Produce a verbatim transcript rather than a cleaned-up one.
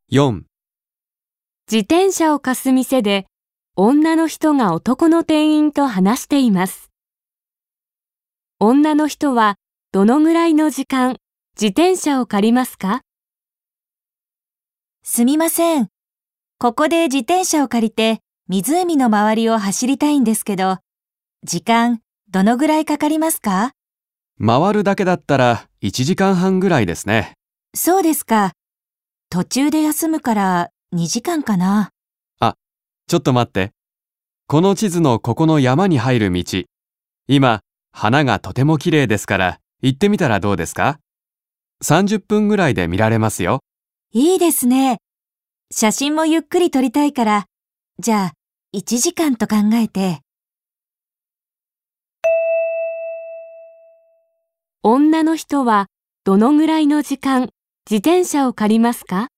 よん、 自転車を貸す店で女の人が男の店員と話しています。女の人はどのぐらいの時間自転車を借りますか？ すみません。ここで自転車を借りて湖の周りを走りたいんですけど、時間どのぐらいかかりますか？ 回るだけだったらいちじかんはんぐらいですね。 そうですか。途中で休むからにじかんかな。 ちょっと待って。この地図のここの山に入る道。今、花がとても綺麗ですから行ってみたらどうですか？さんじゅっぷんぐらいで見られますよ。 いいですね。写真もゆっくり撮りたいから、じゃあいちじかんと考えて。 女の人はどのぐらいの時間自転車を借りますか？